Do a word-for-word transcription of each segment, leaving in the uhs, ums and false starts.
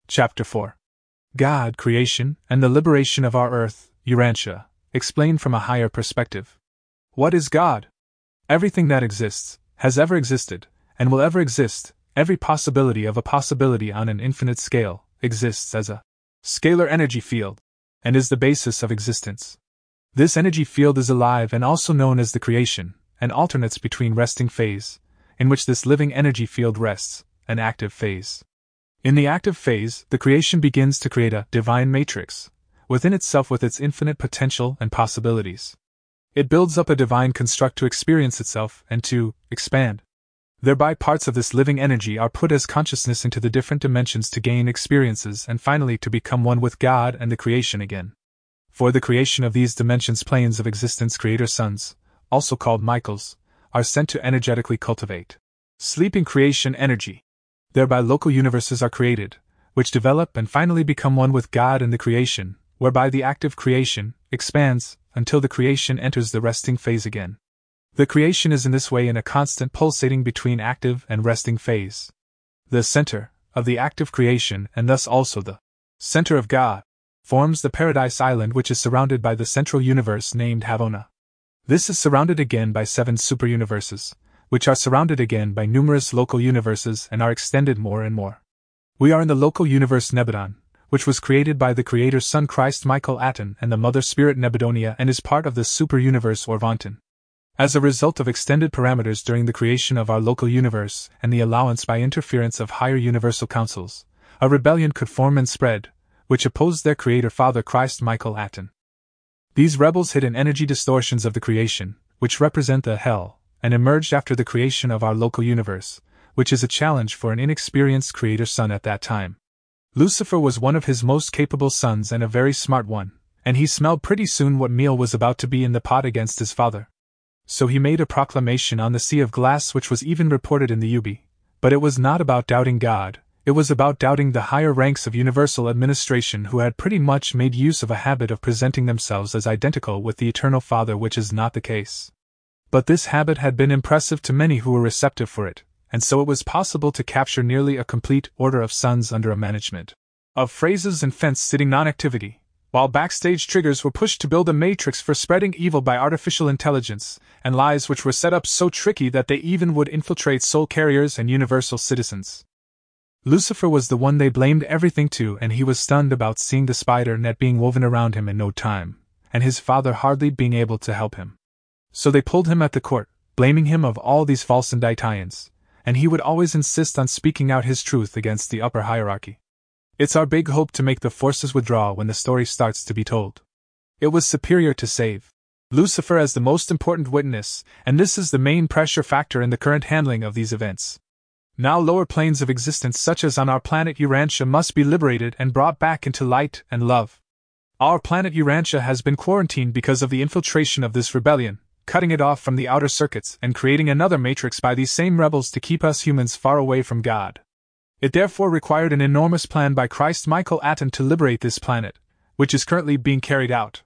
Chapter four. God, Creation, and the Liberation of Our Earth, Urantia, explained from a higher perspective. What is God? Everything that exists, has ever existed, and will ever exist, every possibility of a possibility on an infinite scale, exists as a scalar energy field, and is the basis of existence. This energy field is alive and also known as the creation, and alternates between resting phase, in which this living energy field rests, and active phase. In the active phase, the creation begins to create a divine matrix, within itself with its infinite potential and possibilities. It builds up a divine construct to experience itself and to expand. Thereby parts of this living energy are put as consciousness into the different dimensions to gain experiences and finally to become one with God and the creation again. For the creation of these dimensions planes of existence creator suns, also called Michaels, are sent to energetically cultivate sleeping creation energy. Thereby local universes are created, which develop and finally become one with God and the creation, whereby the active creation expands until the creation enters the resting phase again. The creation is in this way in a constant pulsating between active and resting phase. The center of the active creation, and thus also the center of God, forms the Paradise Island, which is surrounded by the central universe named Havona. This is surrounded again by seven superuniverses, which are surrounded again by numerous local universes and are extended more and more. We are in the local universe Nebadon, which was created by the Creator's Son Christ Michael Aten and the Mother Spirit Nebadonia and is part of the super-universe Orvanton. As a result of extended parameters during the creation of our local universe and the allowance by interference of higher universal councils, a rebellion could form and spread, which opposed their Creator Father Christ Michael Aten. These rebels hid in energy distortions of the creation, which represent the hell, and emerged after the creation of our local universe, which is a challenge for an inexperienced creator son at that time. Lucifer was one of his most capable sons and a very smart one, and he smelled pretty soon what meal was about to be in the pot against his father. So he made a proclamation on the sea of glass which was even reported in the Ubi, but it was not about doubting God, it was about doubting the higher ranks of universal administration who had pretty much made use of a habit of presenting themselves as identical with the Eternal Father, which is not the case. But this habit had been impressive to many who were receptive for it, and so it was possible to capture nearly a complete order of sons under a management of phrases and fence-sitting non-activity, while backstage triggers were pushed to build a matrix for spreading evil by artificial intelligence, and lies which were set up so tricky that they even would infiltrate soul carriers and universal citizens. Lucifer was the one they blamed everything to, and he was stunned about seeing the spider net being woven around him in no time, and his father hardly being able to help him. So they pulled him at the court, blaming him of all these false indictions, and he would always insist on speaking out his truth against the upper hierarchy. It's our big hope to make the forces withdraw when the story starts to be told. It was superior to save Lucifer as the most important witness, and this is the main pressure factor in the current handling of these events. Now lower planes of existence such as on our planet Urantia must be liberated and brought back into light and love. Our planet Urantia has been quarantined because of the infiltration of this rebellion, cutting it off from the outer circuits and creating another matrix by these same rebels to keep us humans far away from God. It therefore required an enormous plan by Christ Michael Aten to liberate this planet, which is currently being carried out.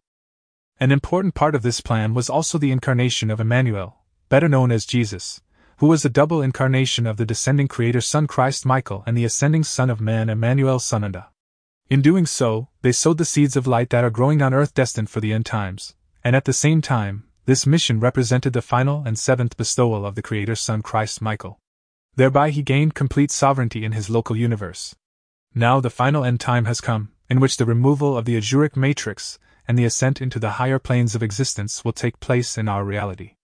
An important part of this plan was also the incarnation of Emmanuel, better known as Jesus, who was a double incarnation of the descending Creator Son Christ Michael and the ascending Son of Man Emmanuel Sananda. In doing so, they sowed the seeds of light that are growing on earth destined for the end times, and at the same time, this mission represented the final and seventh bestowal of the Creator's Son Christ Michael. Thereby he gained complete sovereignty in his local universe. Now the final end time has come, in which the removal of the Azuric matrix and the ascent into the higher planes of existence will take place in our reality.